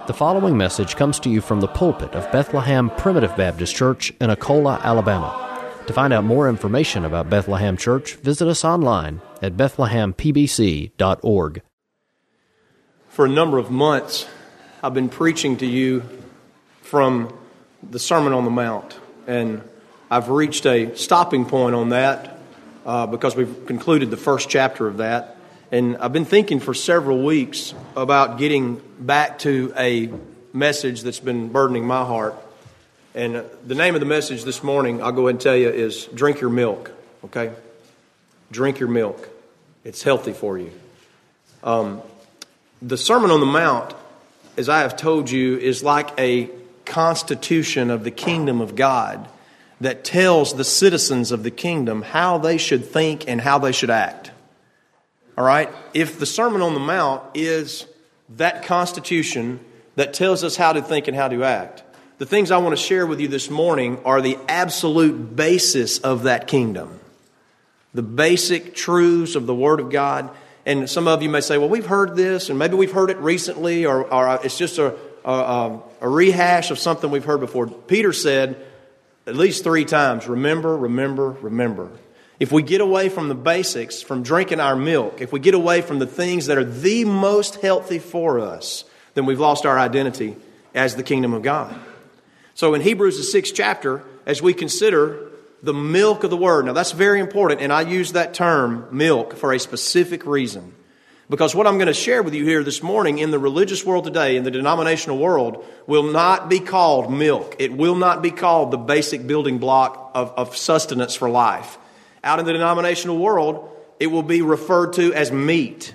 The following message comes to you from the pulpit of Bethlehem Primitive Baptist Church in Akola, Alabama. To find out more information about Bethlehem Church, visit us online at bethlehempbc.org. For a number of months, I've been preaching to you from the Sermon on the Mount, and I've reached a stopping point on that because we've concluded the first chapter of that. And I've been thinking for several weeks about getting back to a message that's been burdening my heart. And the name of the message this morning, I'll go ahead and tell you, is Drink Your Milk, okay? Drink your milk. It's healthy for you. The Sermon on the Mount, as I have told you, is like a constitution of the kingdom of God that tells the citizens of the kingdom how they should think and how they should act. All right? If the Sermon on the Mount is that constitution that tells us how to think and how to act, the things I want to share with you this morning are the absolute basis of that kingdom. The basic truths of the Word of God. And some of you may say, well, we've heard this, and maybe we've heard it recently, or it's just a rehash of something we've heard before. Peter said at least 3 times, remember, remember, remember. If we get away from the basics, from drinking our milk, if we get away from the things that are the most healthy for us, then we've lost our identity as the kingdom of God. So in Hebrews, the 6th chapter, as we consider the milk of the Word, now that's very important, and I use that term, milk, for a specific reason. Because what I'm going to share with you here this morning in the religious world today, in the denominational world, will not be called milk. It will not be called the basic building block of sustenance for life. Out in the denominational world, it will be referred to as meat,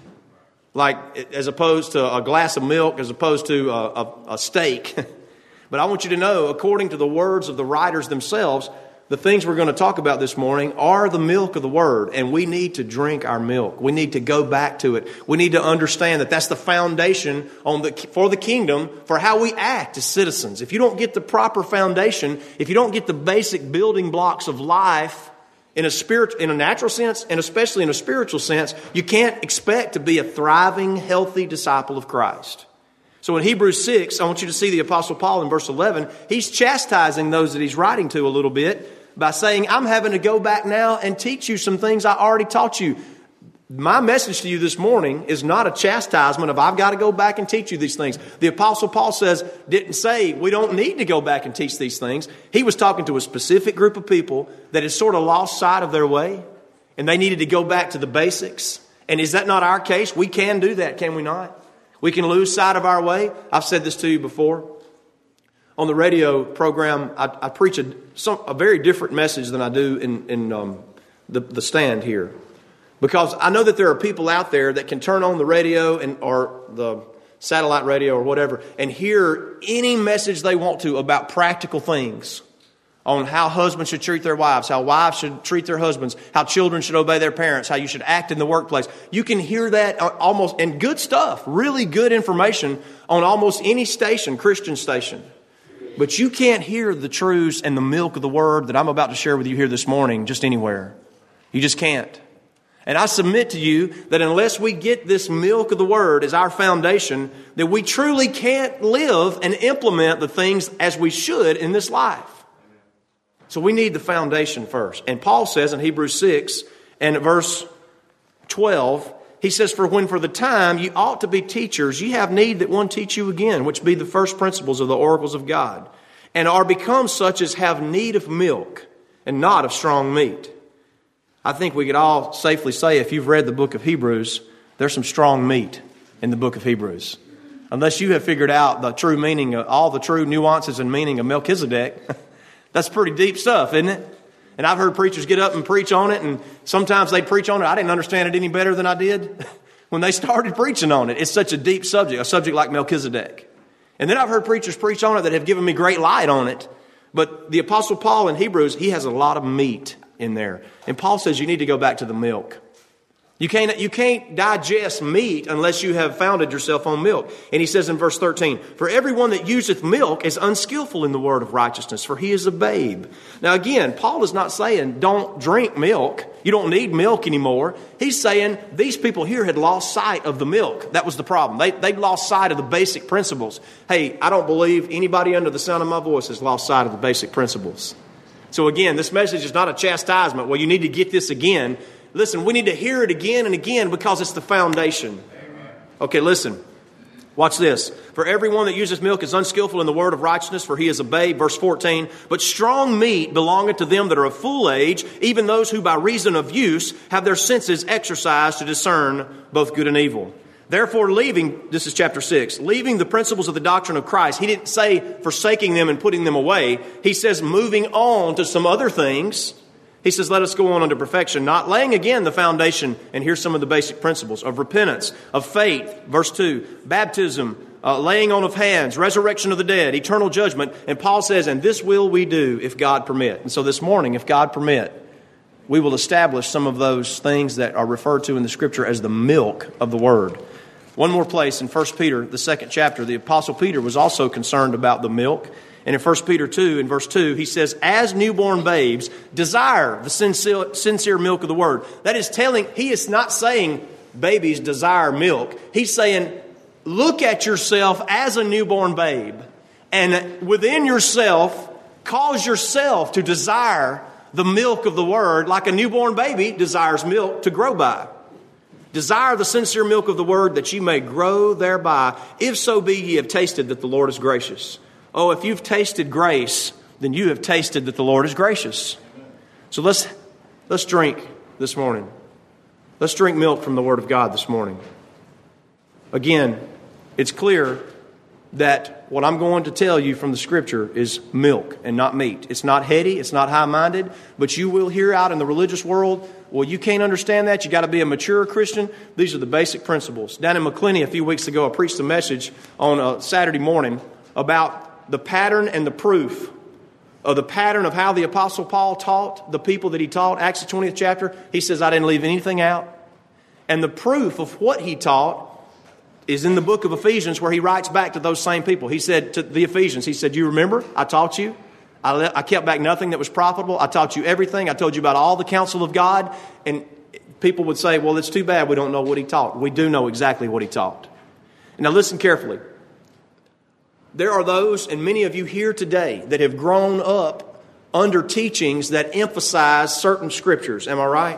like as opposed to a glass of milk, as opposed to a steak. But I want you to know, according to the words of the writers themselves, the things we're going to talk about this morning are the milk of the Word, and we need to drink our milk. We need to go back to it. We need to understand that that's the foundation for the kingdom, for how we act as citizens. If you don't get the proper foundation, if you don't get the basic building blocks of life, in a natural sense, and especially in a spiritual sense, you can't expect to be a thriving, healthy disciple of Christ. So in Hebrews 6, I want you to see the Apostle Paul in verse 11. He's chastising those that he's writing to a little bit by saying, I'm having to go back now and teach you some things I already taught you. My message to you this morning is not a chastisement of I've got to go back and teach you these things. The Apostle Paul didn't say we don't need to go back and teach these things. He was talking to a specific group of people that had sort of lost sight of their way, and they needed to go back to the basics. And is that not our case? We can do that, can we not? We can lose sight of our way. I've said this to you before. On the radio program, I preach a very different message than I do in the stand here. Because I know that there are people out there that can turn on the radio or the satellite radio or whatever and hear any message they want to about practical things on how husbands should treat their wives, how wives should treat their husbands, how children should obey their parents, how you should act in the workplace. You can hear that almost, and good stuff, really good information on almost any station, Christian station. But you can't hear the truths and the milk of the Word that I'm about to share with you here this morning just anywhere. You just can't. And I submit to you that unless we get this milk of the Word as our foundation, that we truly can't live and implement the things as we should in this life. So we need the foundation first. And Paul says in Hebrews 6 and at verse 12, he says, For when for the time you ought to be teachers, ye have need that one teach you again, which be the first principles of the oracles of God, and are become such as have need of milk and not of strong meat. I think we could all safely say, if you've read the book of Hebrews, there's some strong meat in the book of Hebrews. Unless you have figured out the true meaning, all the true nuances and meaning of Melchizedek, that's pretty deep stuff, isn't it? And I've heard preachers get up and preach on it, and sometimes they preach on it. I didn't understand it any better than I did when they started preaching on it. It's such a deep subject, a subject like Melchizedek. And then I've heard preachers preach on it that have given me great light on it. But the Apostle Paul in Hebrews, he has a lot of meat in there. And Paul says you need to go back to the milk. You can't digest meat unless you have founded yourself on milk. And he says in verse 13, for everyone that useth milk is unskillful in the word of righteousness, for he is a babe. Now again, Paul is not saying don't drink milk. You don't need milk anymore. He's saying these people here had lost sight of the milk. That was the problem. They'd lost sight of the basic principles. Hey, I don't believe anybody under the sound of my voice has lost sight of the basic principles. So again, this message is not a chastisement. Well, you need to get this again. Listen, we need to hear it again and again because it's the foundation. Okay, listen. Watch this. For everyone that uses milk is unskillful in the word of righteousness, for he is a babe. Verse 14. But strong meat belongeth to them that are of full age, even those who by reason of use have their senses exercised to discern both good and evil. Therefore, this is chapter 6, leaving the principles of the doctrine of Christ. He didn't say forsaking them and putting them away. He says moving on to some other things. He says, let us go on unto perfection, not laying again the foundation, and here's some of the basic principles, of repentance, of faith, verse 2, baptism, laying on of hands, resurrection of the dead, eternal judgment. And Paul says, and this will we do if God permit. And so this morning, if God permit, we will establish some of those things that are referred to in the Scripture as the milk of the Word. One more place in 1 Peter, the 2nd chapter, the Apostle Peter was also concerned about the milk. And in 1 Peter 2, in verse 2, he says, as newborn babes, desire the sincere milk of the word. That is he is not saying babies desire milk. He's saying, look at yourself as a newborn babe. And within yourself, cause yourself to desire the milk of the word like a newborn baby desires milk to grow by. Desire the sincere milk of the word that ye may grow thereby, if so be ye have tasted that the Lord is gracious. Oh, if you've tasted grace, then you have tasted that the Lord is gracious. So let's drink this morning. Let's drink milk from the Word of God this morning. Again, it's clear that what I'm going to tell you from the Scripture is milk and not meat. It's not heady, it's not high-minded, but you will hear out in the religious world, well, you can't understand that. You got to be a mature Christian. These are the basic principles. Down in McClenny a few weeks ago, I preached a message on a Saturday morning about the pattern and the proof of the pattern of how the Apostle Paul taught the people that he taught. Acts the 20th chapter, he says, I didn't leave anything out. And the proof of what he taught is in the book of Ephesians, where he writes back to those same people. He said to the Ephesians, he said, you remember, I taught you. I kept back nothing that was profitable. I taught you everything. I told you about all the counsel of God. And people would say, well, it's too bad we don't know what he taught. We do know exactly what he taught. Now listen carefully. There are those, and many of you here today, that have grown up under teachings that emphasize certain scriptures. Am I right?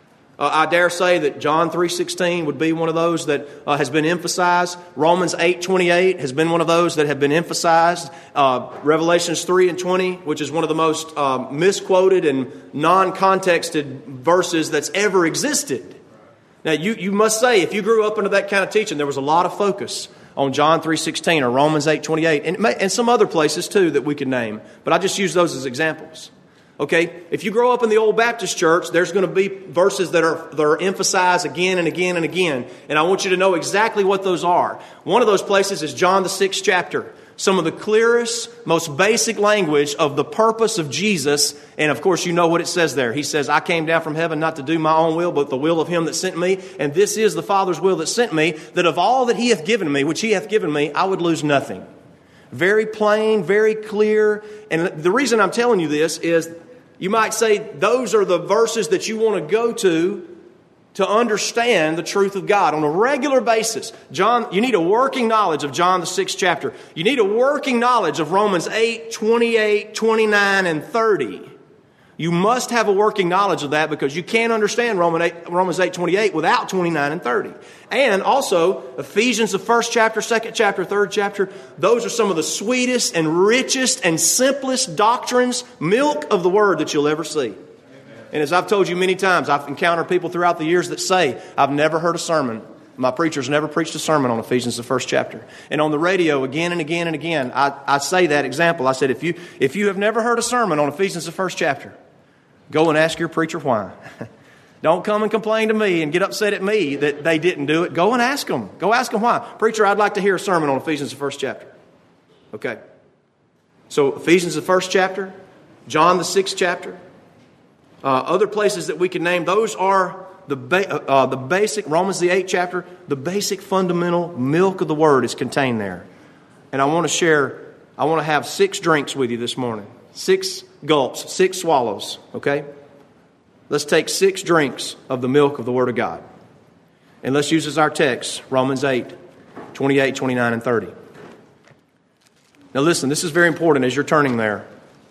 I dare say that John 3:16 would be one of those that has been emphasized. Romans 8:28 has been one of those that have been emphasized. Revelations 3:20, which is one of the most misquoted and non-contexted verses that's ever existed. Now, you must say, if you grew up under that kind of teaching, there was a lot of focus on John 3:16 or Romans 8:28 and some other places too that we could name. But I just use those as examples. Okay, if you grow up in the old Baptist church, there's going to be verses that are emphasized again and again and again. And I want you to know exactly what those are. One of those places is John the 6th chapter. Some of the clearest, most basic language of the purpose of Jesus. And of course, you know what it says there. He says, I came down from heaven not to do my own will, but the will of him that sent me. And this is the Father's will that sent me, that of all that he hath given me, which he hath given me, I would lose nothing. Very plain, very clear. And the reason I'm telling you this is, you might say those are the verses that you want to go to understand the truth of God on a regular basis. You need a working knowledge of John the 6th chapter. You need a working knowledge of Romans 8, 28, 29, and 30. You must have a working knowledge of that because you can't understand Romans 8, 28 without 29 and 30. And also, Ephesians, the 1st chapter, 2nd chapter, 3rd chapter, those are some of the sweetest and richest and simplest doctrines, milk of the Word that you'll ever see. And as I've told you many times, I've encountered people throughout the years that say, I've never heard a sermon. My preacher's never preached a sermon on Ephesians, the 1st chapter. And on the radio, again and again and again, I say that example. I said, if you have never heard a sermon on Ephesians, the 1st chapter, go and ask your preacher why. Don't come and complain to me and get upset at me that they didn't do it. Go and ask them. Go ask them why. Preacher, I'd like to hear a sermon on Ephesians, the 1st chapter. Okay. So Ephesians, the 1st chapter, John, the 6th chapter, other places that we can name, those are the basic, Romans the 8th chapter, the basic fundamental milk of the Word is contained there. And I want to have 6 drinks with you this morning. 6 gulps, 6 swallows, okay? Let's take 6 drinks of the milk of the Word of God. And let's use as our text, Romans 8, 28, 29, and 30. Now listen, this is very important as you're turning there.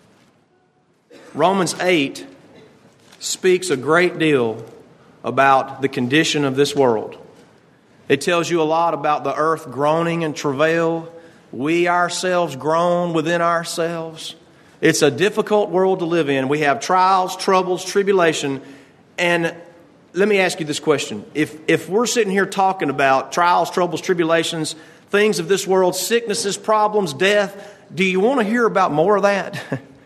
Romans 8 speaks a great deal about the condition of this world. It tells you a lot about the earth groaning in travail. We ourselves groan within ourselves. It's a difficult world to live in. We have trials, troubles, tribulation. And let me ask you this question. If we're sitting here talking about trials, troubles, tribulations, things of this world, sicknesses, problems, death, do you want to hear about more of that?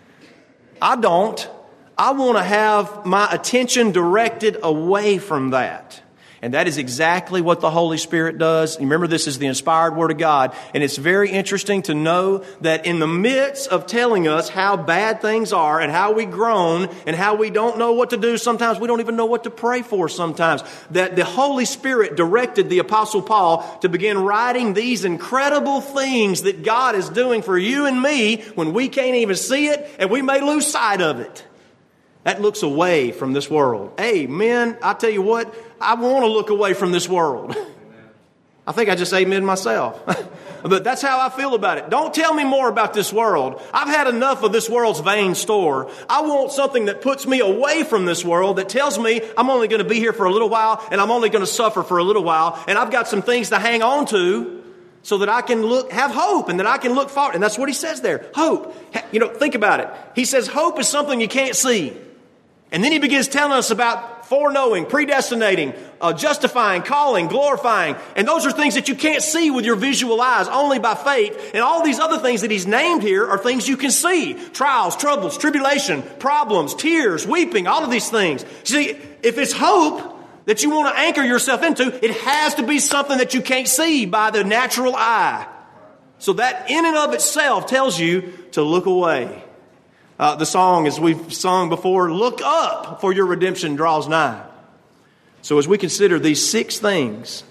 I don't. I want to have my attention directed away from that. And that is exactly what the Holy Spirit does. Remember, this is the inspired Word of God. And it's very interesting to know that in the midst of telling us how bad things are and how we groan and how we don't know what to do, sometimes we don't even know what to pray for sometimes, that the Holy Spirit directed the Apostle Paul to begin writing these incredible things that God is doing for you and me when we can't even see it and we may lose sight of it. That looks away from this world. Amen. I tell you what, I want to look away from this world. I think I just amen myself. But that's how I feel about it. Don't tell me more about this world. I've had enough of this world's vain store. I want something that puts me away from this world, that tells me I'm only going to be here for a little while and I'm only going to suffer for a little while. And I've got some things to hang on to so that I can have hope and that I can look forward. And that's what he says there. Hope. Think about it. He says hope is something you can't see. And then he begins telling us about foreknowing, predestinating, justifying, calling, glorifying. And those are things that you can't see with your visual eyes, only by faith. And all these other things that he's named here are things you can see. Trials, troubles, tribulation, problems, tears, weeping, all of these things. See, if it's hope that you want to anchor yourself into, it has to be something that you can't see by the natural eye. So that in and of itself tells you to look away. The song, as we've sung before, look up, for your redemption draws nigh. So as we consider these 6 things,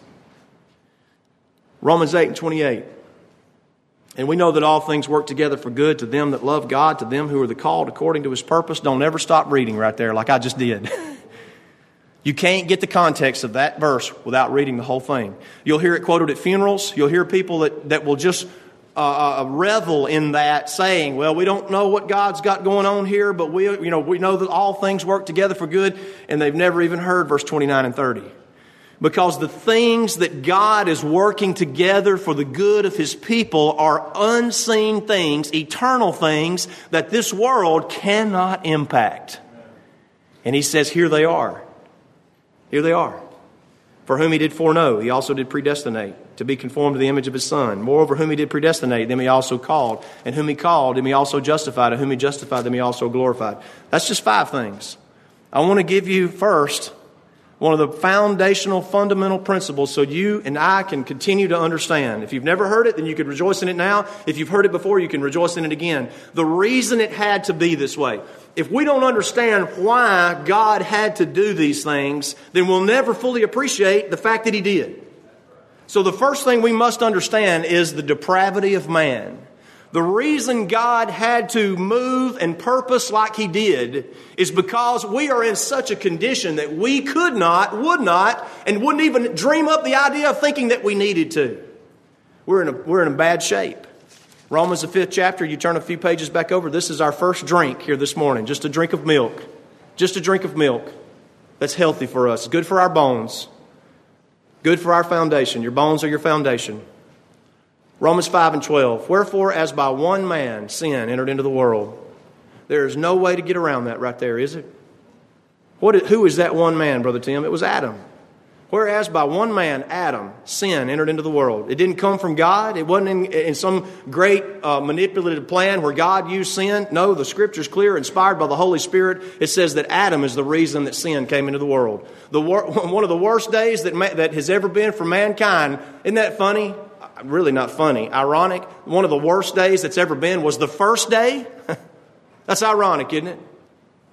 Romans 8 and 28, and we know that all things work together for good to them that love God, to them who are the called according to His purpose. Don't ever stop reading right there like I just did. You can't get the context of that verse without reading the whole thing. You'll hear it quoted at funerals. You'll hear people that will just revel in that, saying, well, we don't know what God's got going on here, but we know that all things work together for good, and they've never even heard verse 29 and 30. Because the things that God is working together for the good of His people are unseen things, eternal things that this world cannot impact. And He says, here they are. Here they are. For whom He did foreknow, He also did predestinate to be conformed to the image of His Son. Moreover, whom He did predestinate, them He also called. And whom He called, them He also justified. And whom He justified, them He also glorified. That's just 5 things. I want to give you first one of the foundational, fundamental principles so you and I can continue to understand. If you've never heard it, then you can rejoice in it now. If you've heard it before, you can rejoice in it again. The reason it had to be this way. If we don't understand why God had to do these things, then we'll never fully appreciate the fact that He did. So the first thing we must understand is the depravity of man. The reason God had to move and purpose like He did is because we are in such a condition that we could not, would not, and wouldn't even dream up the idea of thinking that we needed to. We're in a bad shape. Romans the 5th chapter, you turn a few pages back over. This is our first drink here this morning. Just a drink of milk. Just a drink of milk. That's healthy for us. Good for our bones. Good for our foundation. Your bones are your foundation. Romans 5 and 12. Wherefore, as by one man sin entered into the world. There is no way to get around that right there, is it? Who is that one man, Brother Tim? It was Adam. Whereas by one man, Adam, sin entered into the world. It didn't come from God. It wasn't in some great manipulative plan where God used sin. No, the Scripture's clear, inspired by the Holy Spirit. It says that Adam is the reason that sin came into the world. One of the worst days that has ever been for mankind. Isn't that funny? Really not funny. Ironic. One of the worst days that's ever been was the first day. That's ironic, isn't it?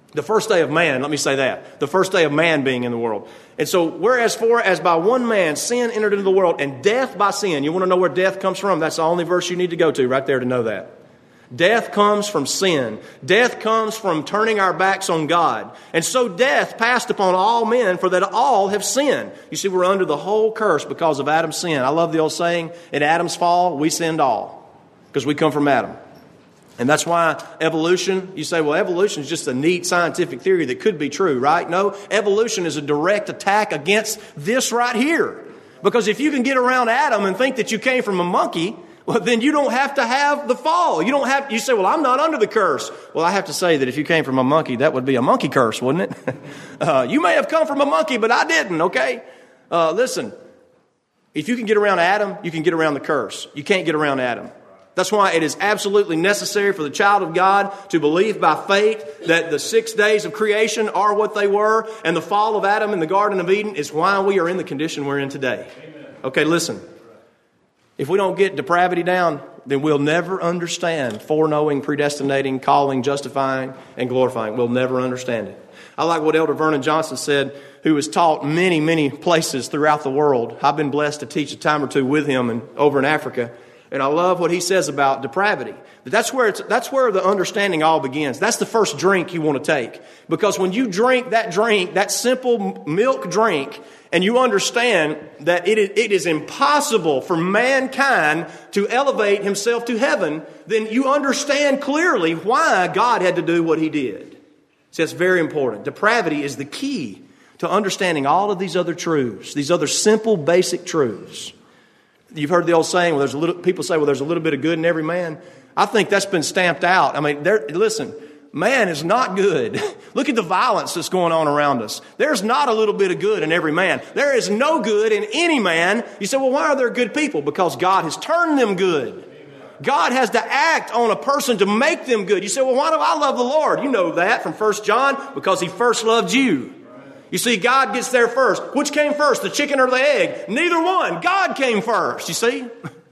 The first day of man, let me say that. The first day of man being in the world. And so, whereas for as by one man sin entered into the world, and death by sin. You want to know where death comes from? That's the only verse you need to go to right there to know that. Death comes from sin. Death comes from turning our backs on God. And so death passed upon all men, for that all have sinned. You see, we're under the whole curse because of Adam's sin. I love the old saying, in Adam's fall, we sinned all. Because we come from Adam. And that's why evolution, you say, well, evolution is just a neat scientific theory that could be true, right? No, evolution is a direct attack against this right here. Because if you can get around Adam and think that you came from a monkey, well, then you don't have to have the fall. You say, well, I'm not under the curse. Well, I have to say that if you came from a monkey, that would be a monkey curse, wouldn't it? You may have come from a monkey, but I didn't, okay? Listen, if you can get around Adam, you can get around the curse. You can't get around Adam. That's why it is absolutely necessary for the child of God to believe by faith that the 6 days of creation are what they were, and the fall of Adam in the Garden of Eden is why we are in the condition we're in today. Amen. Okay, listen. If we don't get depravity down, then we'll never understand foreknowing, predestinating, calling, justifying, and glorifying. We'll never understand it. I like what Elder Vernon Johnson said, who has taught many, many places throughout the world. I've been blessed to teach a time or two with him and over in Africa. And I love what he says about depravity. But that's where the understanding all begins. That's the first drink you want to take. Because when you drink, that simple milk drink, and you understand that it is impossible for mankind to elevate himself to heaven, then you understand clearly why God had to do what he did. So that's very important. Depravity is the key to understanding all of these other truths, these other simple, basic truths. You've heard the old saying, people say, well, there's a little bit of good in every man. I think that's been stamped out. I mean, listen, man is not good. Look at the violence that's going on around us. There's not a little bit of good in every man. There is no good in any man. You say, well, why are there good people? Because God has turned them good. God has to act on a person to make them good. You say, well, why do I love the Lord? You know that from 1 John, because he first loved you. You see, God gets there first. Which came first, the chicken or the egg? Neither one. God came first, you see.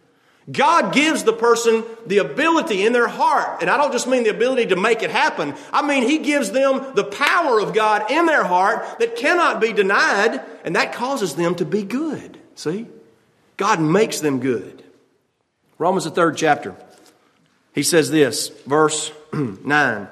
God gives the person the ability in their heart. And I don't just mean the ability to make it happen. I mean, he gives them the power of God in their heart that cannot be denied. And that causes them to be good. See? God makes them good. Romans, the 3rd chapter. He says this, verse 9.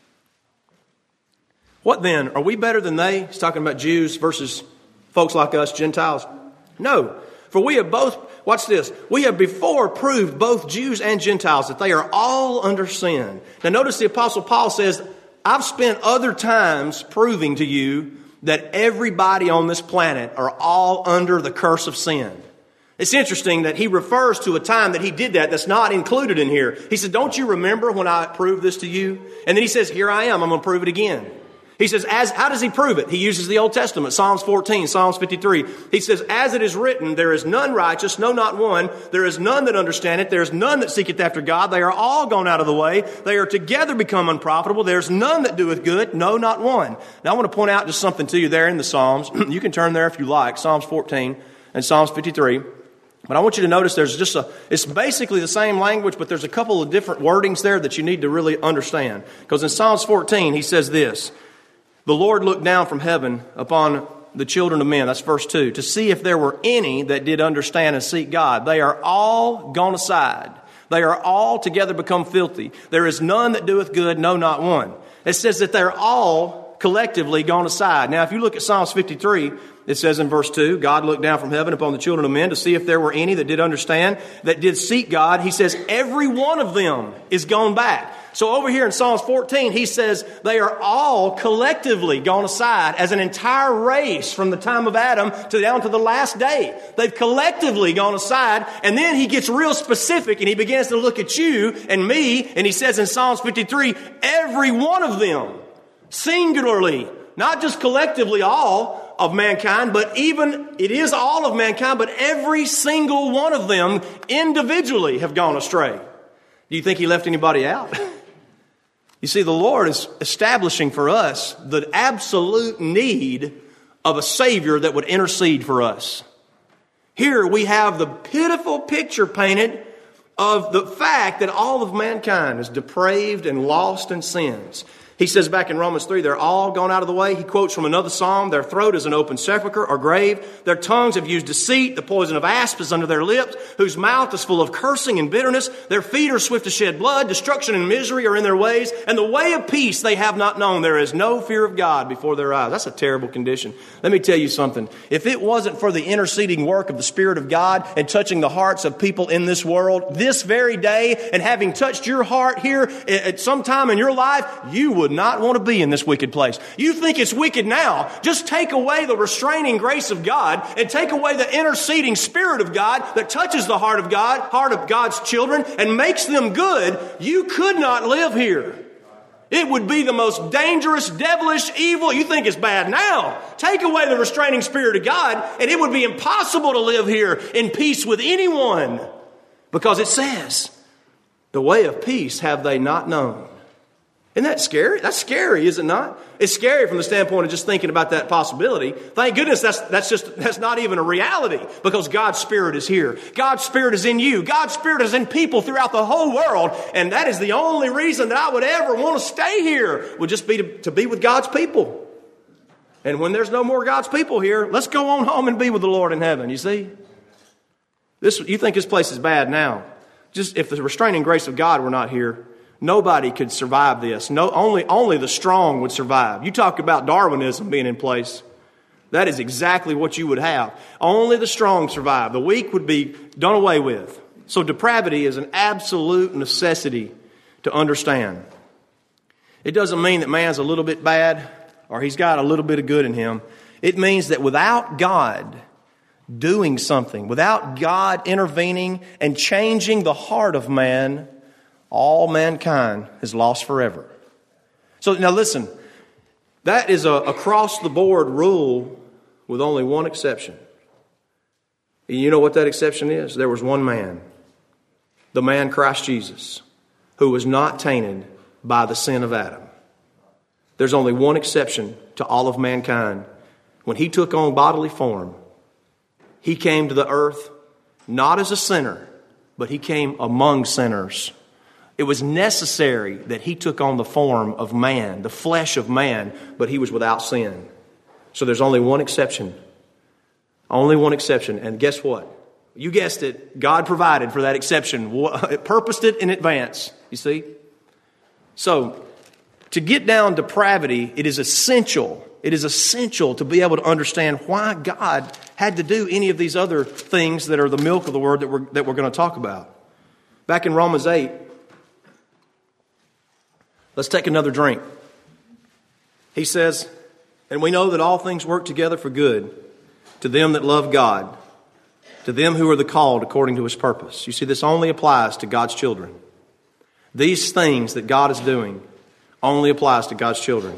What then? Are we better than they? He's talking about Jews versus folks like us, Gentiles. No. For we have both, watch this, we have before proved both Jews and Gentiles that they are all under sin. Now notice the Apostle Paul says, I've spent other times proving to you that everybody on this planet are all under the curse of sin. It's interesting that he refers to a time that he did that's not included in here. He said, don't you remember when I proved this to you? And then he says, here I am, I'm going to prove it again. He says, how does he prove it? He uses the Old Testament, Psalms 14, Psalms 53. He says, as it is written, there is none righteous, no, not one. There is none that understandeth. There is none that seeketh after God. They are all gone out of the way. They are together become unprofitable. There is none that doeth good, no, not one. Now I want to point out just something to you there in the Psalms. You can turn there if you like, Psalms 14 and Psalms 53. But I want you to notice it's basically the same language, but there's a couple of different wordings there that you need to really understand. Because in Psalms 14, he says this, the Lord looked down from heaven upon the children of men, that's verse 2, to see if there were any that did understand and seek God. They are all gone aside. They are all together become filthy. There is none that doeth good, no, not one. It says that they're all collectively gone aside. Now, if you look at Psalms 53, it says in verse 2, God looked down from heaven upon the children of men to see if there were any that did understand, that did seek God. He says every one of them is gone back. So over here in Psalms 14, he says they are all collectively gone aside as an entire race from the time of Adam to down to the last day. They've collectively gone aside. And then he gets real specific and he begins to look at you and me. And he says in Psalms 53, every one of them, singularly, not just collectively all of mankind, but even it is all of mankind, but every single one of them individually have gone astray. Do you think he left anybody out? You see, the Lord is establishing for us the absolute need of a Savior that would intercede for us. Here we have the pitiful picture painted of the fact that all of mankind is depraved and lost in sins. He says back in Romans 3, they're all gone out of the way. He quotes from another psalm, their throat is an open sepulchre or grave. Their tongues have used deceit. The poison of asp is under their lips, whose mouth is full of cursing and bitterness. Their feet are swift to shed blood. Destruction and misery are in their ways. And the way of peace they have not known. There is no fear of God before their eyes. That's a terrible condition. Let me tell you something. If it wasn't for the interceding work of the Spirit of God and touching the hearts of people in this world this very day, and having touched your heart here at some time in your life, you would not want to be in this wicked place. You think it's wicked now. Just take away the restraining grace of God and take away the interceding Spirit of God that touches the heart of God's children and makes them good. You could not live here. It would be the most dangerous, devilish, evil. You think it's bad now. Take away the restraining Spirit of God and it would be impossible to live here in peace with anyone. Because it says, the way of peace have they not known. Isn't that scary? That's scary, is it not? It's scary from the standpoint of just thinking about that possibility. Thank goodness that's not even a reality, because God's Spirit is here. God's Spirit is in you. God's Spirit is in people throughout the whole world. And that is the only reason that I would ever want to stay here, would just be to be with God's people. And when there's no more God's people here, let's go on home and be with the Lord in heaven, you see? You think this place is bad now. Just if the restraining grace of God were not here, nobody could survive this. Only the strong would survive. You talk about Darwinism being in place. That is exactly what you would have. Only the strong survive. The weak would be done away with. So depravity is an absolute necessity to understand. It doesn't mean that man's a little bit bad or he's got a little bit of good in him. It means that without God doing something, without God intervening and changing the heart of man, all mankind is lost forever. So now listen, that is a across-the-board rule with only one exception. And you know what that exception is? There was one man, the man Christ Jesus, who was not tainted by the sin of Adam. There's only one exception to all of mankind. When he took on bodily form, he came to the earth not as a sinner, but he came among sinners. It was necessary that he took on the form of man, the flesh of man, but he was without sin. So there's only one exception. Only one exception. And guess what? You guessed it. God provided for that exception. It purposed it in advance. You see? So to get down depravity, it is essential. It is essential to be able to understand why God had to do any of these other things that are the milk of the word that we're going to talk about. Back in Romans 8, let's take another drink. He says, and we know that all things work together for good to them that love God, to them who are the called according to His purpose. You see, this only applies to God's children. These things that God is doing only applies to God's children.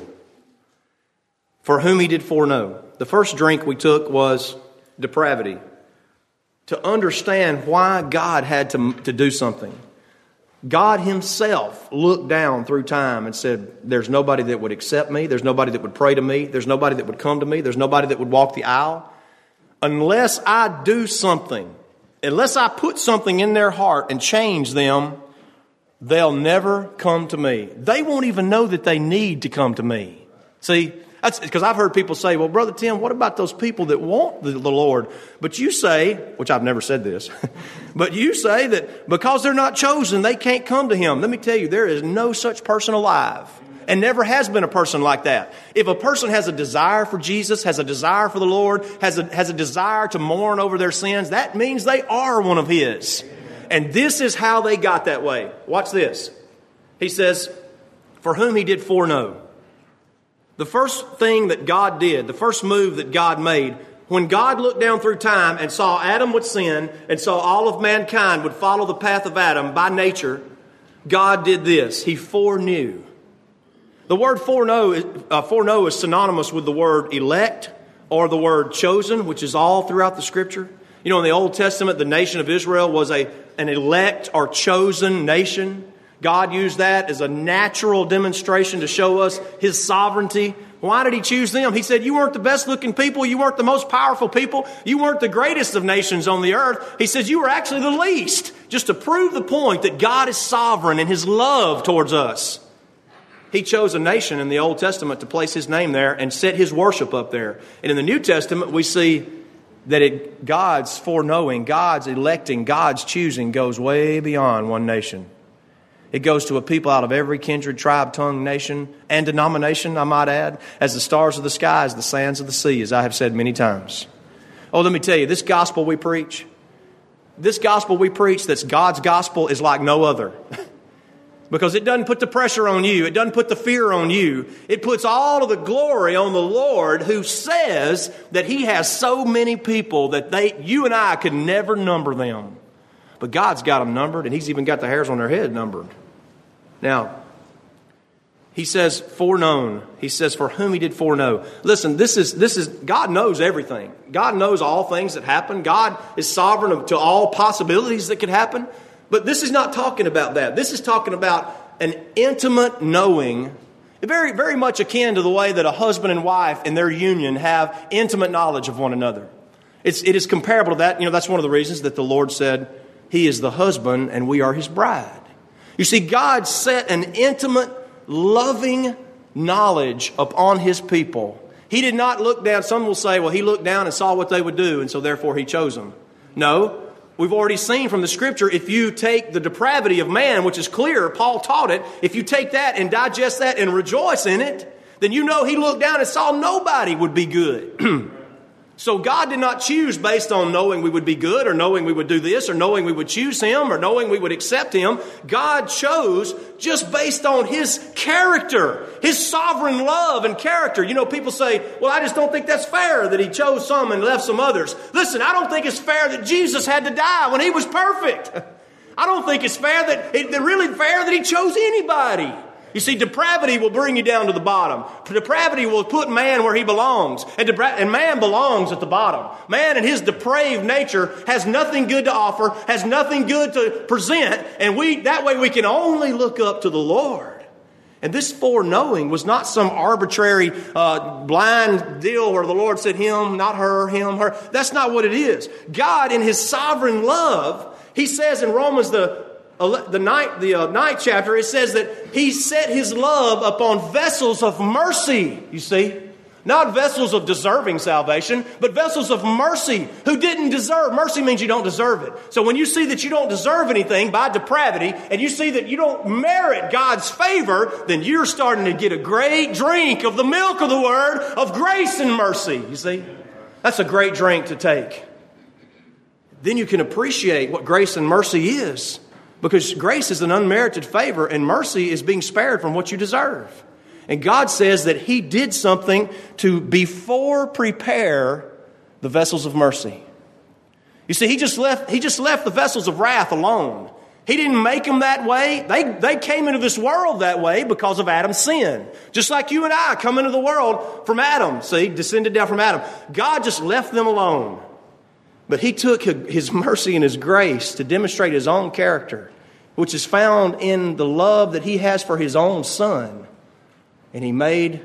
For whom He did foreknow. The first drink we took was depravity. To understand why God had to do something. God Himself looked down through time and said, there's nobody that would accept me. There's nobody that would pray to me. There's nobody that would come to me. There's nobody that would walk the aisle. Unless I do something, unless I put something in their heart and change them, they'll never come to me. They won't even know that they need to come to me. See, that's because I've heard people say, well, Brother Tim, what about those people that want the Lord? But you say, which I've never said this, but you say that because they're not chosen, they can't come to Him. Let me tell you, there is no such person alive. And never has been a person like that. If a person has a desire for Jesus, has a desire for the Lord, has a desire to mourn over their sins, that means they are one of His. And this is how they got that way. Watch this. He says, for whom He did foreknow. The first thing that God did, the first move that God made, when God looked down through time and saw Adam would sin and saw all of mankind would follow the path of Adam by nature, God did this. He foreknew. The word foreknow is synonymous with the word elect or the word chosen, which is all throughout the Scripture. You know, in the Old Testament, the nation of Israel was an elect or chosen nation. God used that as a natural demonstration to show us His sovereignty. Why did He choose them? He said, you weren't the best looking people. You weren't the most powerful people. You weren't the greatest of nations on the earth. He says, you were actually the least. Just to prove the point that God is sovereign in His love towards us. He chose a nation in the Old Testament to place His name there and set His worship up there. And in the New Testament, we see that God's foreknowing, God's electing, God's choosing goes way beyond one nation. It goes to a people out of every kindred, tribe, tongue, nation, and denomination, I might add, as the stars of the sky, as the sands of the sea, as I have said many times. Oh, let me tell you, this gospel we preach that's God's gospel is like no other. Because it doesn't put the pressure on you. It doesn't put the fear on you. It puts all of the glory on the Lord, who says that He has so many people that you and I could never number them. But God's got them numbered, and He's even got the hairs on their head numbered. Now, He says foreknown. He says for whom He did foreknow. Listen, this is God knows everything. God knows all things that happen. God is sovereign to all possibilities that could happen. But this is not talking about that. This is talking about an intimate knowing, very, very much akin to the way that a husband and wife in their union have intimate knowledge of one another. It is comparable to that. That's one of the reasons that the Lord said He is the husband and we are His bride. You see, God set an intimate, loving knowledge upon His people. He did not look down. Some will say, well, He looked down and saw what they would do, and so therefore He chose them. No. We've already seen from the Scripture, if you take the depravity of man, which is clear, Paul taught it, if you take that and digest that and rejoice in it, then you know He looked down and saw nobody would be good. So God did not choose based on knowing we would be good, or knowing we would do this, or knowing we would choose Him, or knowing we would accept Him. God chose just based on His character, His sovereign love and character. People say, well, I just don't think that's fair that He chose some and left some others. Listen, I don't think it's fair that Jesus had to die when He was perfect. I don't think it's fair that He chose anybody. You see, depravity will bring you down to the bottom. Depravity will put man where he belongs. And man belongs at the bottom. Man in his depraved nature has nothing good to offer, has nothing good to present. And that way we can only look up to the Lord. And this foreknowing was not some arbitrary blind deal where the Lord said him, not her, him, her. That's not what it is. God, in His sovereign love, He says in Romans the ninth chapter, it says that He set His love upon vessels of mercy, you see. Not vessels of deserving salvation, but vessels of mercy who didn't deserve. Mercy means you don't deserve it. So when you see that you don't deserve anything by depravity, and you see that you don't merit God's favor, then you're starting to get a great drink of the milk of the Word of grace and mercy, you see. That's a great drink to take. Then you can appreciate what grace and mercy is. Because grace is an unmerited favor, and mercy is being spared from what you deserve. And God says that He did something to before prepare the vessels of mercy. You see, He just left the vessels of wrath alone. He didn't make them that way. They came into this world that way because of Adam's sin. Just like you and I come into the world from Adam. See, descended down from Adam. God just left them alone. But He took His mercy and His grace to demonstrate His own character, which is found in the love that He has for His own Son. And He made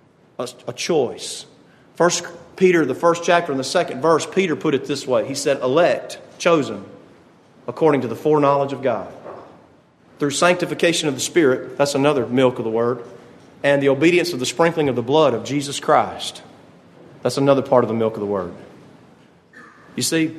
a choice. 1 Peter, the first chapter and the second verse, Peter put it this way. He said, elect, chosen, according to the foreknowledge of God. Through sanctification of the Spirit, that's another milk of the Word, and the obedience of the sprinkling of the blood of Jesus Christ. That's another part of the milk of the Word. You see,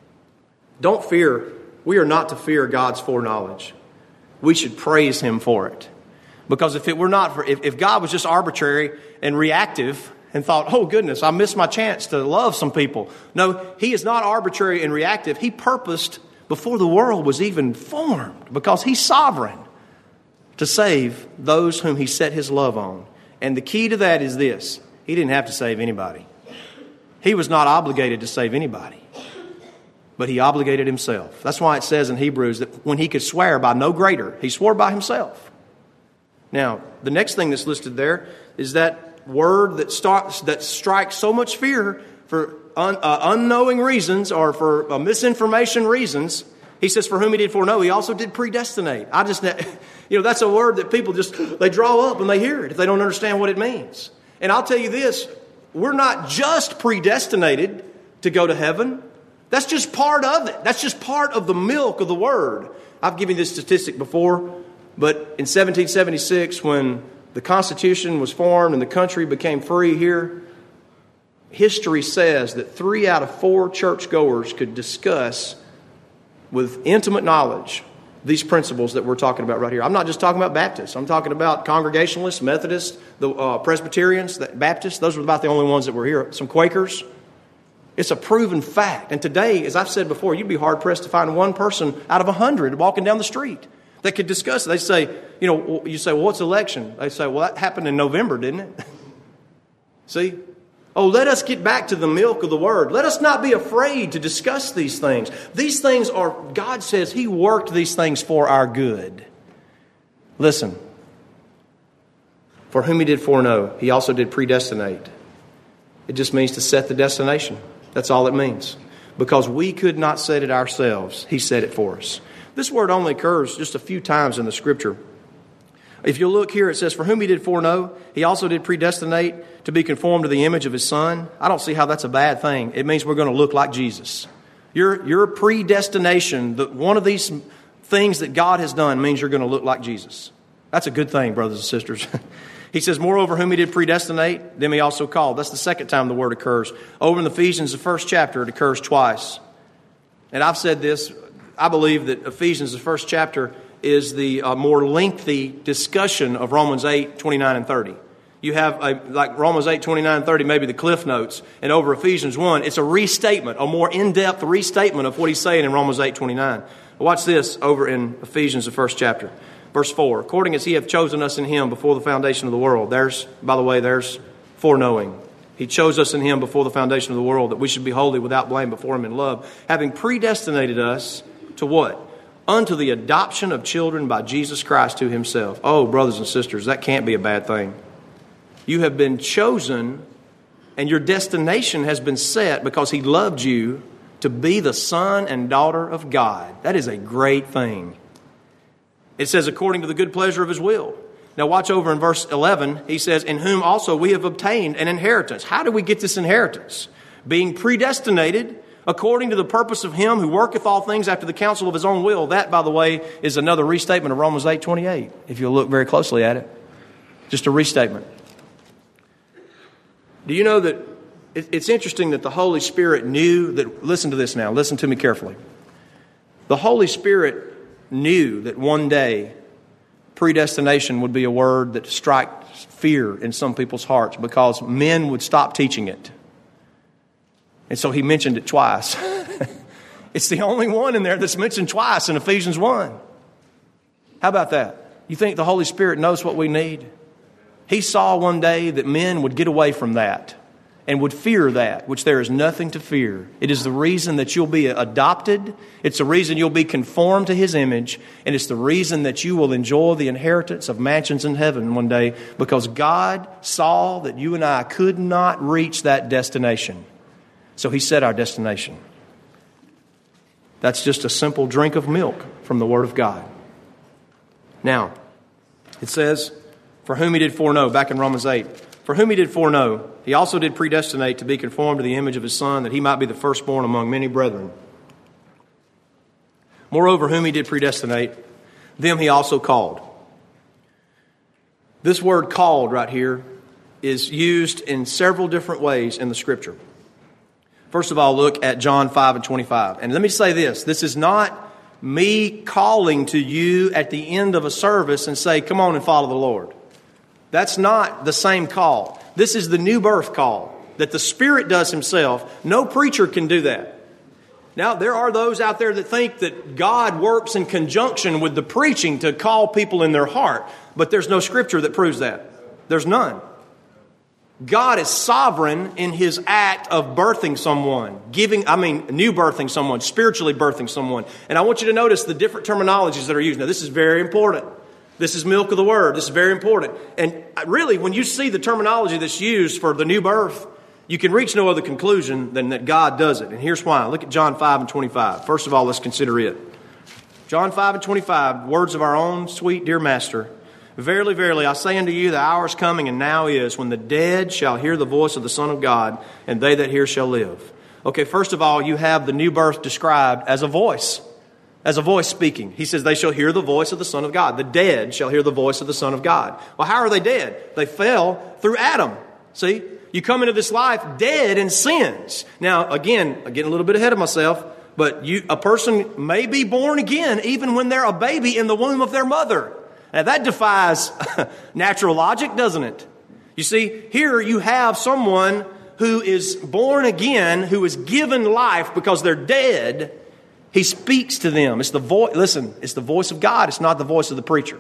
don't fear. We are not to fear God's foreknowledge. We should praise Him for it. Because if God was just arbitrary and reactive and thought, oh goodness, I missed my chance to love some people. No, He is not arbitrary and reactive. He purposed before the world was even formed, because He's sovereign, to save those whom He set His love on. And the key to that is this: He didn't have to save anybody. He was not obligated to save anybody, but He obligated Himself. That's why it says in Hebrews that when He could swear by no greater, He swore by Himself. Now, the next thing that's listed there is that word that strikes so much fear for unknowing reasons or for misinformation reasons. He says, for whom He did foreknow, He also did predestinate. That's a word that people they draw up when they hear it if they don't understand what it means. And I'll tell you this, we're not just predestinated to go to heaven. That's just part of it. That's just part of the milk of the Word. I've given this statistic before, but in 1776, when the Constitution was formed and the country became free here, history says that 3 out of 4 churchgoers could discuss with intimate knowledge these principles that we're talking about right here. I'm not just talking about Baptists. I'm talking about Congregationalists, Methodists, the Presbyterians, the Baptists. Those were about the only ones that were here. Some Quakers. It's a proven fact. And today, as I've said before, you'd be hard-pressed to find one person out of 100 walking down the street that could discuss it. They say, you say, well, what's election? They say, well, that happened in November, didn't it? See? Oh, let us get back to the milk of the Word. Let us not be afraid to discuss these things. These things are, God says He worked these things for our good. Listen. For whom He did foreknow, He also did predestinate. It just means to set the destination. That's all it means. Because we could not set it ourselves, He set it for us. This word only occurs just a few times in the Scripture. If you look here, it says, for whom He did foreknow, He also did predestinate to be conformed to the image of His Son. I don't see how that's a bad thing. It means we're going to look like Jesus. Your predestination, one of these things that God has done means you're going to look like Jesus. That's a good thing, brothers and sisters. He says, moreover, whom He did predestinate, them He also called. That's the second time the word occurs. Over in Ephesians, the first chapter, it occurs twice. And I've said this, I believe that Ephesians, the first chapter, is the more lengthy discussion of Romans 8, 29 and 30. You have, like Romans 8, 29 and 30, maybe the Cliff Notes. And over Ephesians 1, it's a restatement, a more in-depth restatement of what he's saying in Romans 8, 29. Watch this over in Ephesians, the first chapter. Verse 4, according as He hath chosen us in Him before the foundation of the world. There's foreknowing. He chose us in Him before the foundation of the world, that we should be holy without blame before Him in love, having predestinated us to what? Unto the adoption of children by Jesus Christ to Himself. Oh, brothers and sisters, that can't be a bad thing. You have been chosen, and your destination has been set because He loved you to be the son and daughter of God. That is a great thing. It says, according to the good pleasure of His will. Now watch over in verse 11. He says, in whom also we have obtained an inheritance. How do we get this inheritance? Being predestinated according to the purpose of Him who worketh all things after the counsel of His own will. That, by the way, is another restatement of Romans 8:28, if you'll look very closely at it. Just a restatement. Do you know that it's interesting that the Holy Spirit knew that, listen to this now, listen to me carefully. The Holy Spirit knew that one day predestination would be a word that strikes fear in some people's hearts because men would stop teaching it. And so He mentioned it twice. It's the only one in there that's mentioned twice in Ephesians 1. How about that? You think the Holy Spirit knows what we need? He saw one day that men would get away from that and would fear that, which there is nothing to fear. It is the reason that you'll be adopted. It's the reason you'll be conformed to His image. And it's the reason that you will enjoy the inheritance of mansions in heaven one day, because God saw that you and I could not reach that destination. So He set our destination. That's just a simple drink of milk from the Word of God. Now, it says, for whom He did foreknow, back in Romans 8, for whom He did foreknow, He also did predestinate to be conformed to the image of His Son, that He might be the firstborn among many brethren. Moreover, whom He did predestinate, them He also called. This word called right here is used in several different ways in the Scripture. First of all, look at John 5 and 25. And let me say this. This is not me calling to you at the end of a service and say, come on and follow the Lord. That's not the same call. This is the new birth call that the Spirit does Himself. No preacher can do that. Now, there are those out there that think that God works in conjunction with the preaching to call people in their heart. But there's no Scripture that proves that. There's none. God is sovereign in His act of birthing someone, new birthing someone, spiritually birthing someone. And I want you to notice the different terminologies that are used. Now, this is very important. This is milk of the Word. This is very important. And really, when you see the terminology that's used for the new birth, you can reach no other conclusion than that God does it. And here's why. Look at John 5 and 25. First of all, let's consider it. John 5 and 25, words of our own sweet dear Master. Verily, verily, I say unto you, the hour is coming, and now is, when the dead shall hear the voice of the Son of God, and they that hear shall live. Okay, first of all, you have the new birth described as a voice. as a voice speaking. He says they shall hear the voice of the Son of God. The dead shall hear the voice of the Son of God. Well, how are they dead? They fell through Adam. See? You come into this life dead in sins. Now, again, I'm getting a little bit ahead of myself, but a person may be born again even when they're a baby in the womb of their mother. Now, that defies natural logic, doesn't it? You see, here you have someone who is born again, who is given life because they're dead. He speaks to them. It's the voice. Listen, it's the voice of God. It's not the voice of the preacher.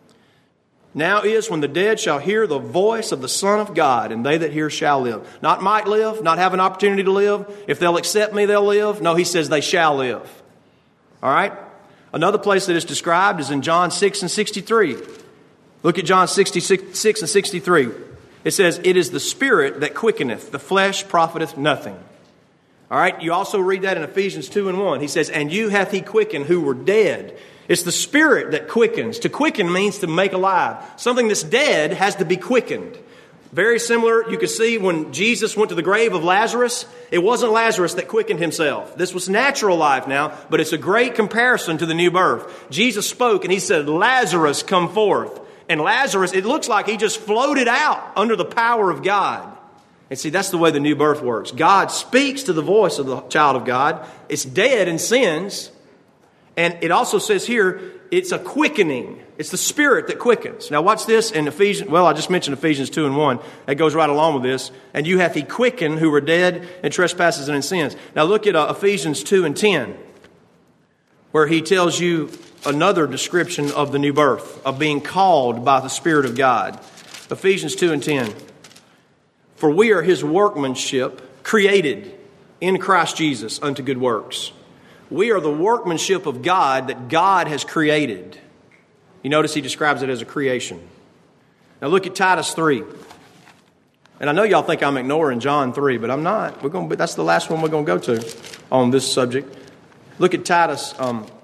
Now is when the dead shall hear the voice of the Son of God, and they that hear shall live. Not might live, not have an opportunity to live. If they'll accept me, they'll live. No, he says they shall live. All right? Another place that is described is in John 6 and 63. Look at John 6 and 63. It says, it is the Spirit that quickeneth, the flesh profiteth nothing. All right, you also read that in Ephesians 2 and 1. He says, and you hath he quickened who were dead. It's the Spirit that quickens. To quicken means to make alive. Something that's dead has to be quickened. Very similar, you can see when Jesus went to the grave of Lazarus, it wasn't Lazarus that quickened himself. This was natural life now, but it's a great comparison to the new birth. Jesus spoke and he said, Lazarus, come forth. And Lazarus, it looks like he just floated out under the power of God. And see, that's the way the new birth works. God speaks to the voice of the child of God. It's dead in sins. And it also says here, it's a quickening. It's the Spirit that quickens. Now watch this in Ephesians. Well, I just mentioned Ephesians 2 and 1. That goes right along with this. And you hath he quickened who were dead in trespasses and in sins. Now look at Ephesians 2 and 10, where he tells you another description of the new birth, of being called by the Spirit of God. Ephesians 2 and 10. For we are his workmanship, created in Christ Jesus unto good works. We are the workmanship of God that God has created. You notice he describes it as a creation. Now look at Titus 3. And I know y'all think I'm ignoring John 3, but I'm not. That's the last one we're going to go to on this subject. Look at Titus,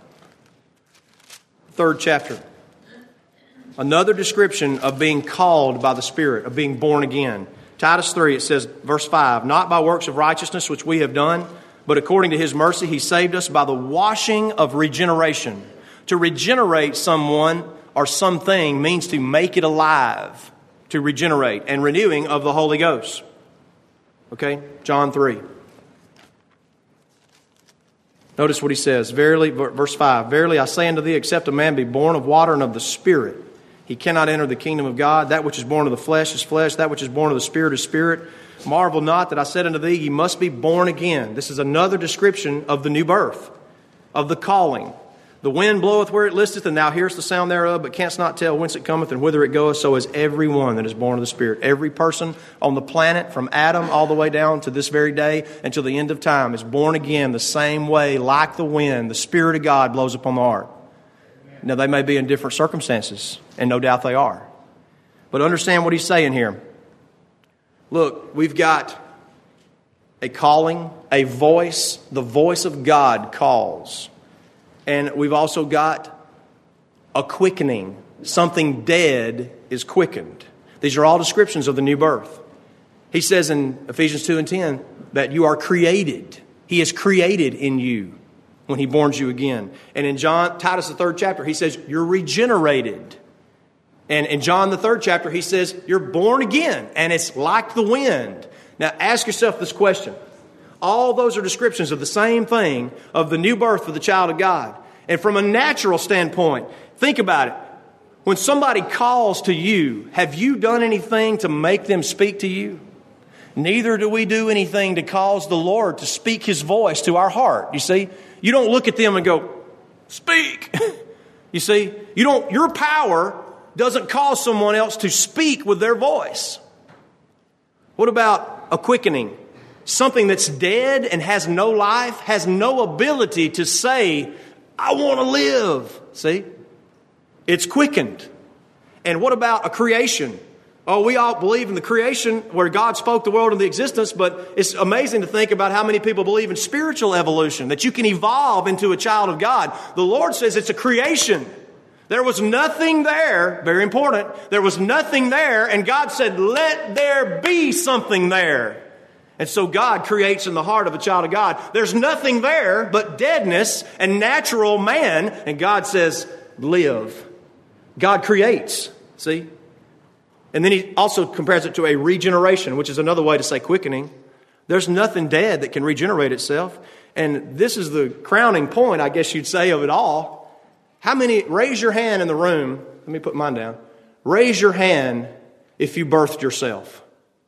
3rd chapter. Another description of being called by the Spirit, of being born again. Titus 3, it says, verse 5, not by works of righteousness which we have done, but according to his mercy he saved us by the washing of regeneration. To regenerate someone or something means to make it alive, to regenerate, and renewing of the Holy Ghost. Okay, John 3. Notice what he says, verily, verse 5, verily I say unto thee, except a man be born of water and of the Spirit, he cannot enter the kingdom of God. That which is born of the flesh is flesh. That which is born of the Spirit is spirit. Marvel not that I said unto thee, ye must be born again. This is another description of the new birth, of the calling. The wind bloweth where it listeth, and thou hearest the sound thereof, but canst not tell whence it cometh and whither it goeth. So is every one that is born of the Spirit. Every person on the planet, from Adam all the way down to this very day until the end of time, is born again the same way, like the wind. The Spirit of God blows upon the heart. Now, they may be in different circumstances, and no doubt they are. But understand what he's saying here. Look, we've got a calling, a voice. The voice of God calls. And we've also got a quickening. Something dead is quickened. These are all descriptions of the new birth. He says in Ephesians 2 and 10 that you are created. He is created in you when he borns you again. And in Titus, the 3rd chapter, he says you're regenerated. And in John, the 3rd chapter, he says you're born again. And it's like the wind. Now, ask yourself this question. All those are descriptions of the same thing, of the new birth for the child of God. And from a natural standpoint, think about it. When somebody calls to you, have you done anything to make them speak to you? Neither do we do anything to cause the Lord to speak his voice to our heart. You see, you don't look at them and go, speak. You see, your power doesn't cause someone else to speak with their voice. What about a quickening? Something that's dead and has no life, has no ability to say, I want to live. See? It's quickened. And what about a creation? Oh, we all believe in the creation where God spoke the world into existence, but it's amazing to think about how many people believe in spiritual evolution, that you can evolve into a child of God. The Lord says it's a creation. There was nothing there, very important, there was nothing there, and God said, let there be something there. And so God creates in the heart of a child of God. There's nothing there but deadness and natural man. And God says, live. God creates. See? And then he also compares it to a regeneration, which is another way to say quickening. There's nothing dead that can regenerate itself. And this is the crowning point, I guess you'd say, of it all. How many, raise your hand in the room. Let me put mine down. Raise your hand if you birthed yourself.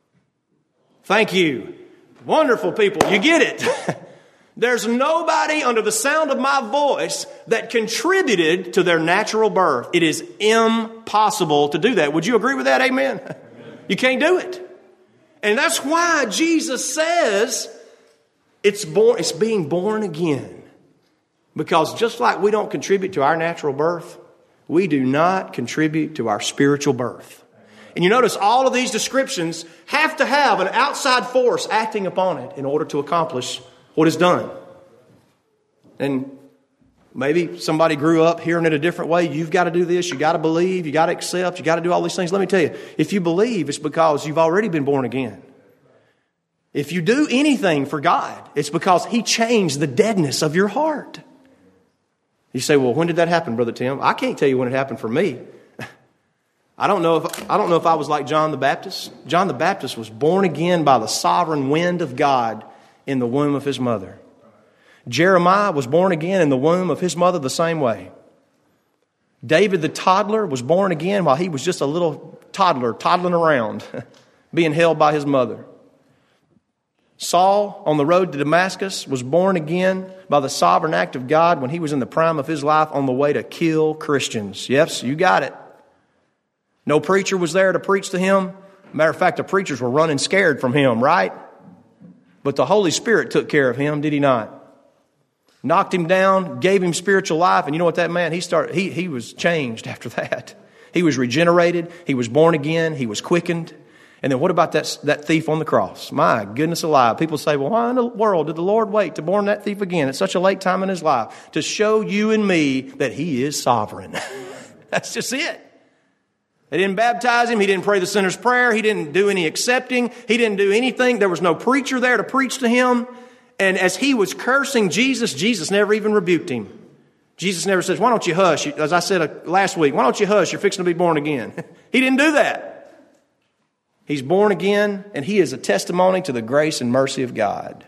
Thank you. Wonderful people. You get it. There's nobody under the sound of my voice that contributed to their natural birth. It is impossible to do that. Would you agree with that? Amen. You can't do it. And that's why Jesus says it's being born again. Because just like we don't contribute to our natural birth, we do not contribute to our spiritual birth. And you notice all of these descriptions have to have an outside force acting upon it in order to accomplish what is done. And maybe somebody grew up hearing it a different way. You've got to do this. You got to believe. You got to accept. You got to do all these things. Let me tell you, if you believe, it's because you've already been born again. If you do anything for God, it's because He changed the deadness of your heart. You say, well, when did that happen, Brother Tim? I can't tell you when it happened for me. I don't know if I was like John the Baptist. John the Baptist was born again by the sovereign wind of God in the womb of his mother. Jeremiah was born again in the womb of his mother the same way. David the toddler was born again while he was just a little toddler toddling around, being held by his mother. Saul, on the road to Damascus, was born again by the sovereign act of God when he was in the prime of his life on the way to kill Christians. Yes, you got it. No preacher was there to preach to him. Matter of fact, the preachers were running scared from him, right? But the Holy Spirit took care of him, did He not? Knocked him down, gave him spiritual life, and you know what that meant? He was changed after that. He was regenerated, he was born again, he was quickened. And then what about that thief on the cross? My goodness alive. People say, well, why in the world did the Lord wait to born that thief again at such a late time in his life? To show you and me that He is sovereign. That's just it. They didn't baptize him. He didn't pray the sinner's prayer. He didn't do any accepting. He didn't do anything. There was no preacher there to preach to him. And as he was cursing Jesus, Jesus never even rebuked him. Jesus never says, why don't you hush? As I said last week, why don't you hush? You're fixing to be born again. He didn't do that. He's born again, and he is a testimony to the grace and mercy of God.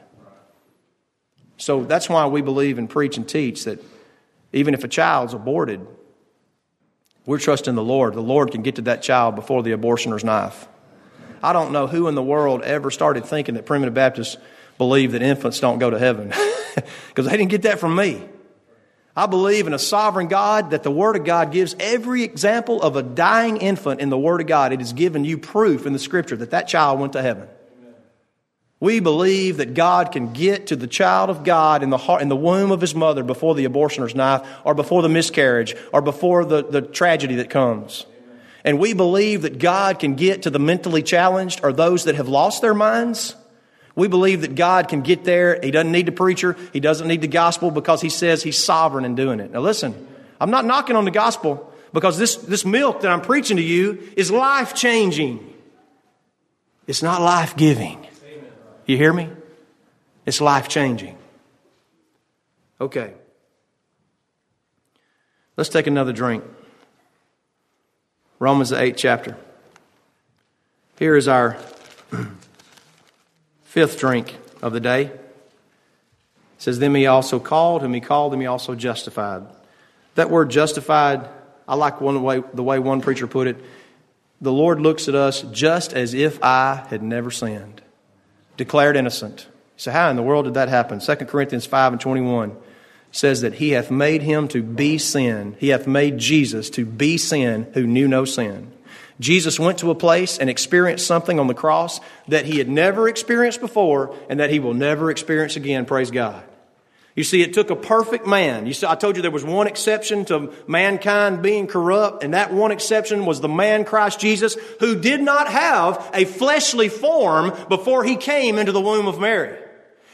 So that's why we believe and preach and teach that even if a child's aborted, we're trusting the Lord. The Lord can get to that child before the abortioner's knife. I don't know who in the world ever started thinking that primitive Baptists believe that infants don't go to heaven. Because they didn't get that from me. I believe in a sovereign God, that the Word of God gives every example of a dying infant in the Word of God. It has given you proof in the Scripture that that child went to heaven. We believe that God can get to the child of God in the womb of his mother before the abortioner's knife, or before the miscarriage, or before the tragedy that comes. And we believe that God can get to the mentally challenged or those that have lost their minds. We believe that God can get there. He doesn't need the preacher. He doesn't need the gospel, because He says He's sovereign in doing it. Now listen, I'm not knocking on the gospel, because this milk that I'm preaching to you is life-changing. It's not life-giving. You hear me? It's life-changing. Okay. Let's take another drink. Romans the 8th chapter. Here is our fifth drink of the day. It says, then He also called, whom He called, whom He also justified. That word justified, I like the way one preacher put it. The Lord looks at us just as if I had never sinned. Declared innocent. So how in the world did that happen? 2 Corinthians 5:21 says that He hath made Him to be sin. He hath made Jesus to be sin who knew no sin. Jesus went to a place and experienced something on the cross that He had never experienced before, and that He will never experience again, praise God. You see, it took a perfect man. I told you there was one exception to mankind being corrupt, and that one exception was the man Christ Jesus, who did not have a fleshly form before He came into the womb of Mary.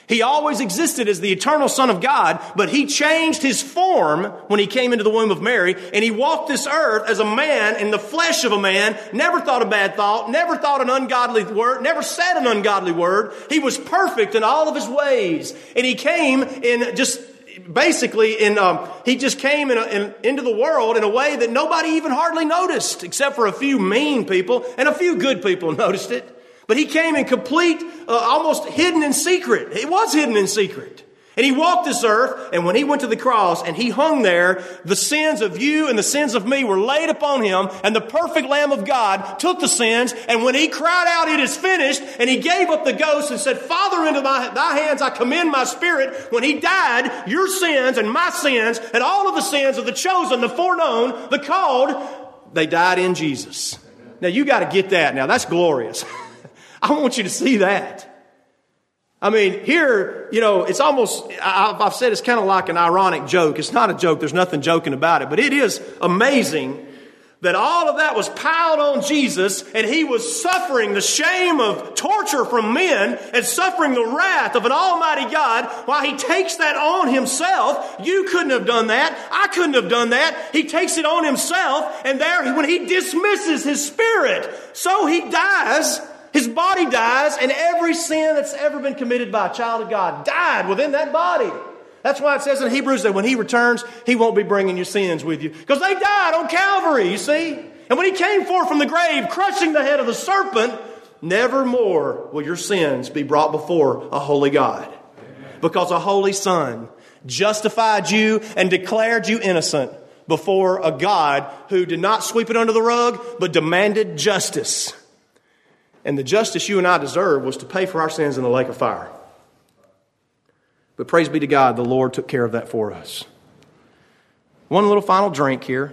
He always existed as the eternal Son of God, but He changed His form when He came into the womb of Mary, and He walked this earth as a man in the flesh of a man, never thought a bad thought, never thought an ungodly word, never said an ungodly word. He was perfect in all of His ways. And He came in just basically He just came into the world in a way that nobody even hardly noticed, except for a few mean people, and a few good people noticed it. But He came in complete, almost hidden in secret. It was hidden in secret. And He walked this earth, and when He went to the cross and He hung there, the sins of you and the sins of me were laid upon Him, and the perfect Lamb of God took the sins, and when He cried out, "It is finished," and He gave up the ghost and said, "Father, into thy hands I commend my spirit," when He died, your sins and my sins and all of the sins of the chosen, the foreknown, the called, they died in Jesus. Now you got to get that now. That's glorious. I want you to see that. I mean, here, it's almost, I've said it's kind of like an ironic joke. It's not a joke. There's nothing joking about it. But it is amazing that all of that was piled on Jesus, and He was suffering the shame of torture from men and suffering the wrath of an almighty God while He takes that on Himself. You couldn't have done that. I couldn't have done that. He takes it on Himself, and there, when He dismisses His spirit, so He dies. His body dies, and every sin that's ever been committed by a child of God died within that body. That's why it says in Hebrews that when He returns, He won't be bringing your sins with you. Because they died on Calvary, you see. And when He came forth from the grave, crushing the head of the serpent, never more will your sins be brought before a holy God. Because a holy Son justified you and declared you innocent before a God who did not sweep it under the rug, but demanded justice. And the justice you and I deserve was to pay for our sins in the lake of fire. But praise be to God, the Lord took care of that for us. One little final drink here.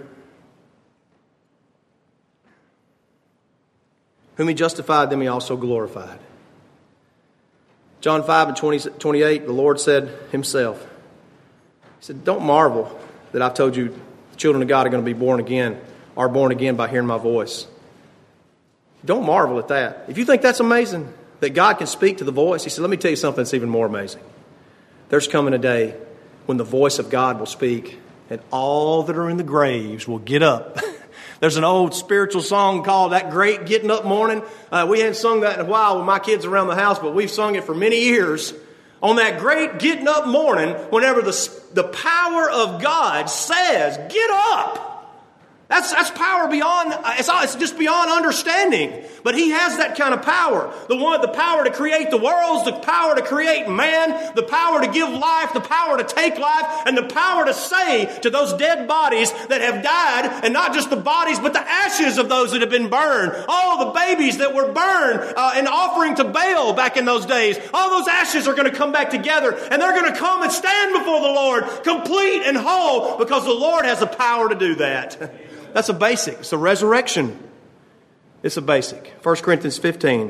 Whom He justified, them He also glorified. John 5 and 28, the Lord said Himself, He said, "Don't marvel that I've told you the children of God are going to be born again, are born again by hearing my voice." Don't marvel at that. If you think that's amazing, that God can speak to the voice, He said, let me tell you something that's even more amazing. There's coming a day when the voice of God will speak, and all that are in the graves will get up. There's an old spiritual song called That Great Getting Up Morning. We hadn't sung that in a while with my kids around the house, but we've sung it for many years. On that great getting up morning, whenever the power of God says, "Get up." That's power beyond, it's just beyond understanding. But He has that kind of power. The power to create the worlds, the power to create man, the power to give life, the power to take life, and the power to say to those dead bodies that have died, and not just the bodies, but the ashes of those that have been burned. All the babies that were burned in offering to Baal back in those days. All those ashes are going to come back together, and they're going to come and stand before the Lord, complete and whole, because the Lord has the power to do that. That's a basic. It's a resurrection. It's a basic. 1 Corinthians 15.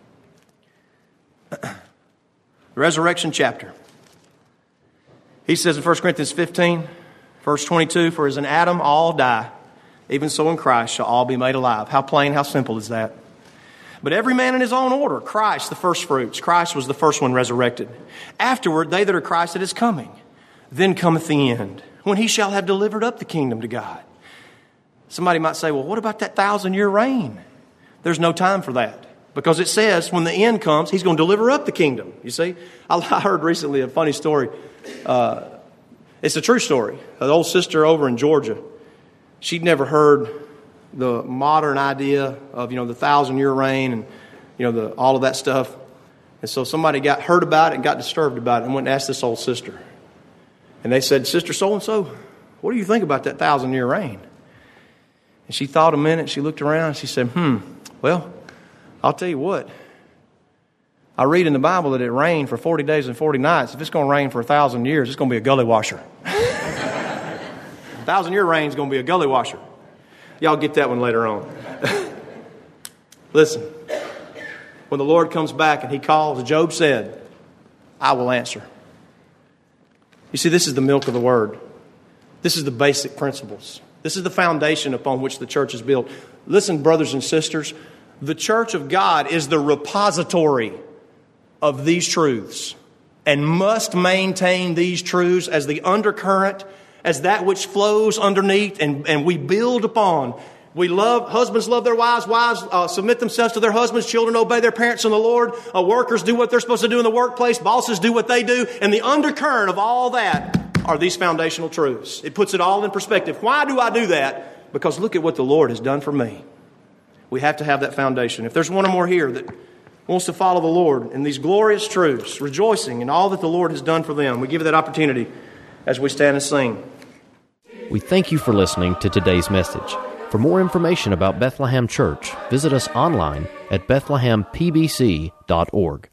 The resurrection chapter. He says in 1 Corinthians 15, verse 22, "For as in Adam all die, even so in Christ shall all be made alive." How plain, how simple is that? But every man in his own order. Christ, the first fruits. Christ was the first one resurrected. Afterward, they that are Christ that is coming. Then cometh the end, when He shall have delivered up the kingdom to God. Somebody might say, well, what about that 1,000-year reign? There's no time for that. Because it says when the end comes, He's going to deliver up the kingdom. You see? I heard recently a funny story. It's a true story. An old sister over in Georgia, she'd never heard the modern idea of, the 1,000-year reign and, all of that stuff. And so somebody heard about it and got disturbed about it and went and asked this old sister. And they said, "Sister so-and-so, what do you think about that 1,000-year reign?" And she thought a minute, she looked around, and she said, well, I'll tell you what. I read in the Bible that it rained for 40 days and 40 nights. If it's going to rain for 1,000 years, it's going to be a gully washer. 1,000-year rain is going to be a gully washer. Y'all get that one later on. Listen, when the Lord comes back and He calls, Job said, "I will answer." You see, this is the milk of the Word. This is the basic principles. This is the foundation upon which the church is built. Listen, brothers and sisters, the church of God is the repository of these truths. and must maintain these truths as the undercurrent, as that which flows underneath, and we build upon. Husbands love their wives, submit themselves to their husbands, children obey their parents in the Lord, workers do what they're supposed to do in the workplace, bosses do what they do, and the undercurrent of all that are these foundational truths. It puts it all in perspective. Why do I do that? Because look at what the Lord has done for me. We have to have that foundation. If there's one or more here that wants to follow the Lord in these glorious truths, rejoicing in all that the Lord has done for them, we give you that opportunity as we stand and sing. We thank you for listening to today's message. For more information about Bethlehem Church, visit us online at bethlehempbc.org.